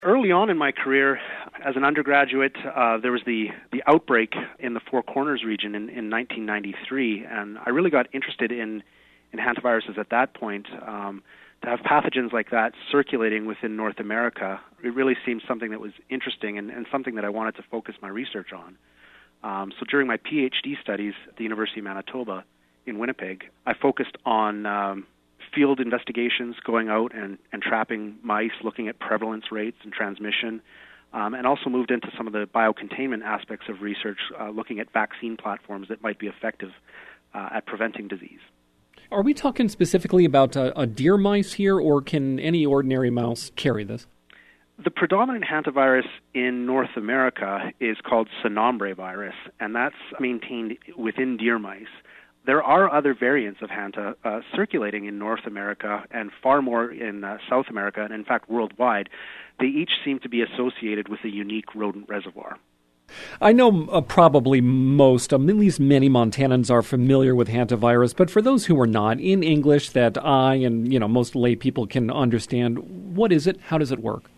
Early on in my career, as an undergraduate, there was the outbreak in the Four Corners region in 1993, and I really got interested in hantaviruses at that point. To have pathogens like that circulating within North America, it really seemed something that was interesting and something that I wanted to focus my research on. So during my PhD studies at the University of Manitoba in Winnipeg, I focused on field investigations, going out and trapping mice, looking at prevalence rates and transmission, and also moved into some of the biocontainment aspects of research, looking at vaccine platforms that might be effective at preventing disease. Are we talking specifically about a deer mice here, or can any ordinary mouse carry this? The predominant hantavirus in North America is called Sonombre virus, and that's maintained within deer mice. There are other variants of hanta circulating in North America and far more in South America, and in fact worldwide. They each seem to be associated with a unique rodent reservoir. I know probably most, at least many Montanans are familiar with hantavirus, but for those who are not, in English that I and most lay people can understand, what is it? How does it work?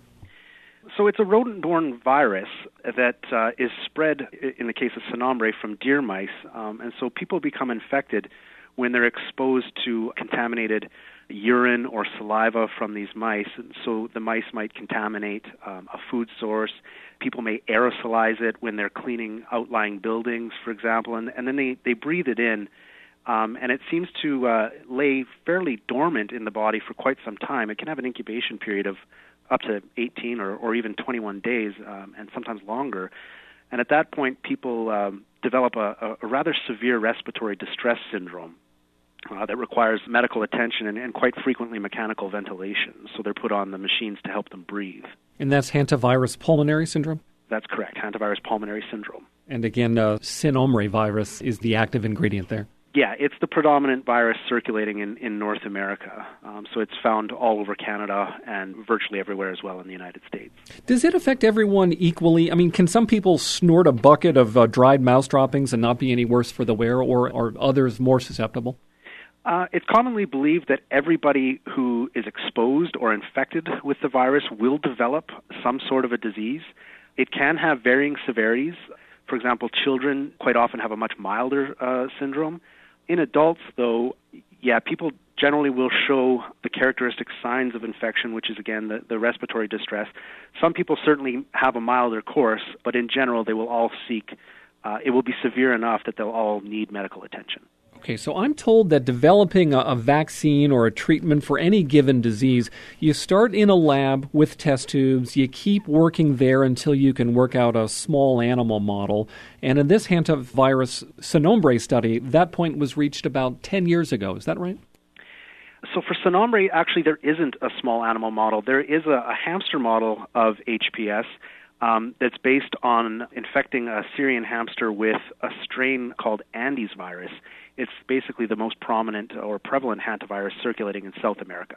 So it's a rodent-borne virus that is spread, in the case of Sonombre, from deer mice, and so people become infected when they're exposed to contaminated urine or saliva from these mice. And so the mice might contaminate a food source. People may aerosolize it when they're cleaning outlying buildings, for example, and then they breathe it in. And it seems to lay fairly dormant in the body for quite some time. It can have an incubation period of up to 18 or even 21 days, and sometimes longer. And at that point, people develop a rather severe respiratory distress syndrome that requires medical attention and quite frequently mechanical ventilation. So they're put on the machines to help them breathe. And that's hantavirus pulmonary syndrome? That's correct, hantavirus pulmonary syndrome. And again, Sonombre virus is the active ingredient there? Yeah, it's the predominant virus circulating in North America. So it's found all over Canada and virtually everywhere as well in the United States. Does it affect everyone equally? I mean, can some people snort a bucket of dried mouse droppings and not be any worse for the wear, or are others more susceptible? It's commonly believed that everybody who is exposed or infected with the virus will develop some sort of a disease. It can have varying severities. For example, children quite often have a much milder syndrome. In adults, though, people generally will show the characteristic signs of infection, which is, again, the respiratory distress. Some people certainly have a milder course, but in general, they will all seek, it will be severe enough that they'll all need medical attention. Okay, so I'm told that developing a vaccine or a treatment for any given disease, you start in a lab with test tubes, you keep working there until you can work out a small animal model. And in this hantavirus Sonombre study, that point was reached about 10 years ago. Is that right? So for Sonombre, actually, there isn't a small animal model. There is a hamster model of HPS that's based on infecting a Syrian hamster with a strain called Andes virus. It's basically the most prominent or prevalent hantavirus circulating in South America.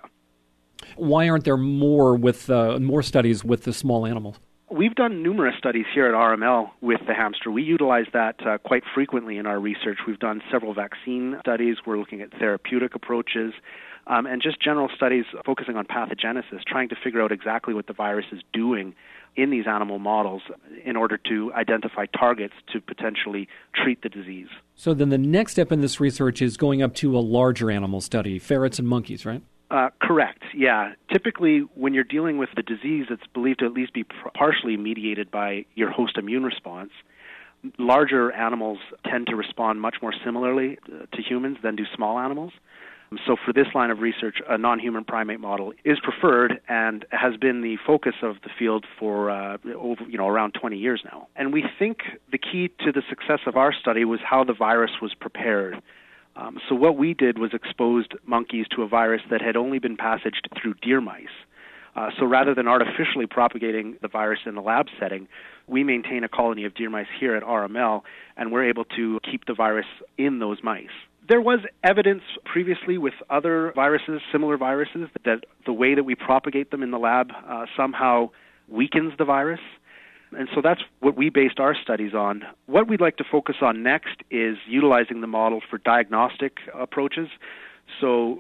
Why aren't there more studies with the small animals? We've done numerous studies here at RML with the hamster. We utilize that quite frequently in our research. We've done several vaccine studies. We're looking at therapeutic approaches and just general studies focusing on pathogenesis, trying to figure out exactly what the virus is doing in these animal models in order to identify targets to potentially treat the disease. So then the next step in this research is going up to a larger animal study, ferrets and monkeys, right? Correct, yeah. Typically, when you're dealing with the disease that's believed to at least be partially mediated by your host immune response, larger animals tend to respond much more similarly to humans than do small animals. So for this line of research, a non-human primate model is preferred and has been the focus of the field for around 20 years now. And we think the key to the success of our study was how the virus was prepared. So what we did was exposed monkeys to a virus that had only been passaged through deer mice. So rather than artificially propagating the virus in the lab setting, we maintain a colony of deer mice here at RML, and we're able to keep the virus in those mice. There was evidence previously with other viruses, similar viruses, that the way that we propagate them in the lab somehow weakens the virus. And so that's what we based our studies on. What we'd like to focus on next is utilizing the model for diagnostic approaches. So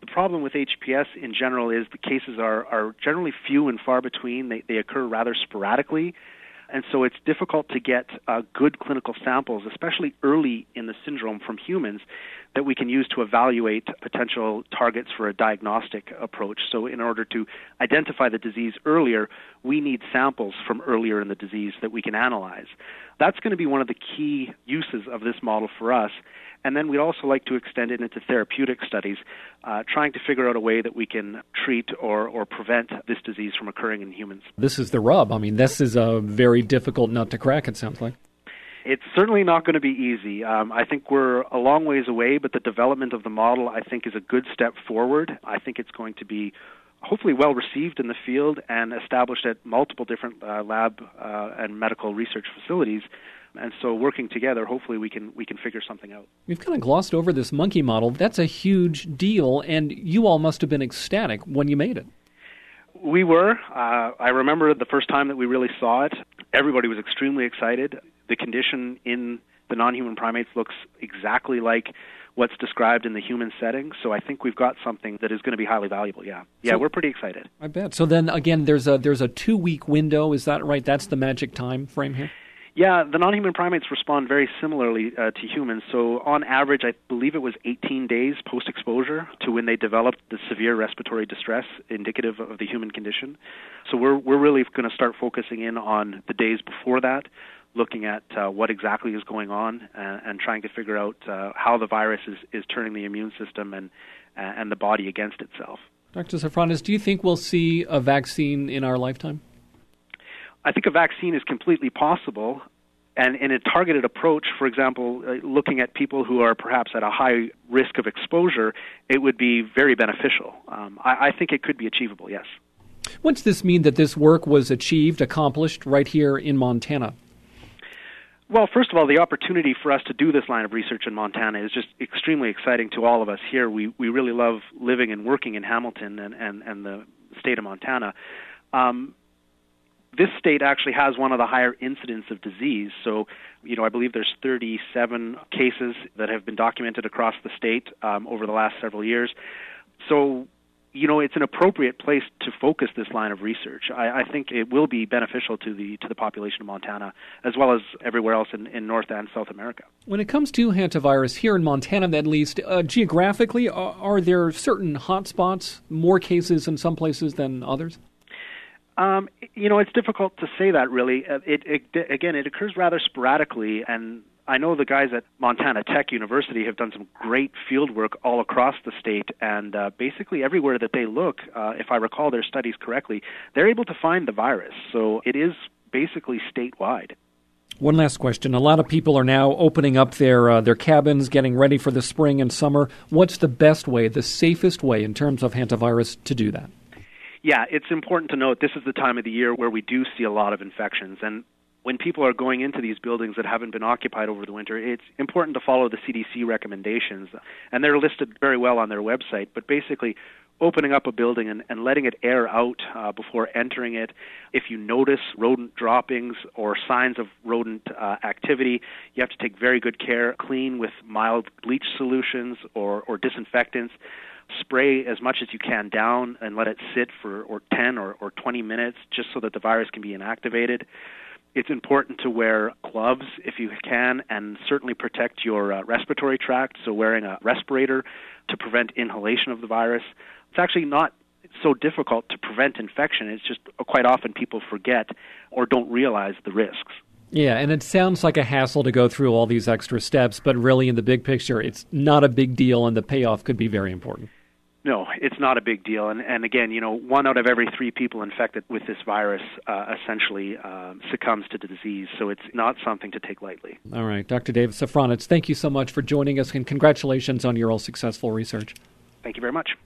The problem with HPS in general is the cases are generally few and far between. They occur rather sporadically. And so it's difficult to get good clinical samples, especially early in the syndrome from humans, that we can use to evaluate potential targets for a diagnostic approach. So in order to identify the disease earlier, we need samples from earlier in the disease that we can analyze. That's going to be one of the key uses of this model for us. And then we'd also like to extend it into therapeutic studies, trying to figure out a way that we can treat or prevent this disease from occurring in humans. This is the rub. I mean, this is a very difficult nut to crack, it sounds like. It's certainly not going to be easy. I think we're a long ways away, but the development of the model, I think, is a good step forward. I think it's going to be hopefully well received in the field and established at multiple different lab and medical research facilities. And so working together, hopefully we can figure something out. We've kind of glossed over this monkey model. That's a huge deal, and you all must have been ecstatic when you made it. We were. I remember the first time that we really saw it. Everybody was extremely excited. The condition in the non-human primates looks exactly like what's described in the human setting. So I think we've got something that is going to be highly valuable, yeah. Yeah, we're pretty excited. I bet. So then, again, there's a 2-week window. Is that right? That's the magic time frame here? Yeah, the non-human primates respond very similarly to humans. So on average, I believe it was 18 days post-exposure to when they developed the severe respiratory distress indicative of the human condition. So we're really going to start focusing in on the days before that, looking at what exactly is going on and trying to figure out how the virus is turning the immune system and the body against itself. Dr. Safranos, do you think we'll see a vaccine in our lifetime? I think a vaccine is completely possible, and in a targeted approach, for example, looking at people who are perhaps at a high risk of exposure, it would be very beneficial. I think it could be achievable, yes. What's this mean that this work was accomplished right here in Montana? Well, first of all, the opportunity for us to do this line of research in Montana is just extremely exciting to all of us here. We really love living and working in Hamilton and the state of Montana. This state actually has one of the higher incidents of disease. So, I believe there's 37 cases that have been documented across the state over the last several years. So, it's an appropriate place to focus this line of research. I think it will be beneficial to the population of Montana, as well as everywhere else in North and South America. When it comes to hantavirus here in Montana, at least, geographically, are there certain hotspots, more cases in some places than others? It's difficult to say that, really. It occurs rather sporadically, and I know the guys at Montana Tech University have done some great field work all across the state, and basically everywhere that they look, if I recall their studies correctly, they're able to find the virus. So it is basically statewide. One last question. A lot of people are now opening up their cabins, getting ready for the spring and summer. What's the best way, the safest way in terms of hantavirus to do that? Yeah, it's important to note this is the time of the year where we do see a lot of infections. And when people are going into these buildings that haven't been occupied over the winter, it's important to follow the CDC recommendations. And they're listed very well on their website. But basically, opening up a building and letting it air out before entering it. If you notice rodent droppings or signs of rodent activity, you have to take very good care. Clean with mild bleach solutions or disinfectants. Spray as much as you can down and let it sit for 10 or 20 minutes just so that the virus can be inactivated. It's important to wear gloves if you can, and certainly protect your respiratory tract, so wearing a respirator to prevent inhalation of the virus. It's actually not so difficult to prevent infection. It's just quite often people forget or don't realize the risks. Yeah, and it sounds like a hassle to go through all these extra steps, but really in the big picture, it's not a big deal, and the payoff could be very important. No, it's not a big deal. And again, 1 out of every 3 people infected with this virus essentially succumbs to the disease. So it's not something to take lightly. All right. Dr. David Safranos, thank you so much for joining us, and congratulations on your all successful research. Thank you very much.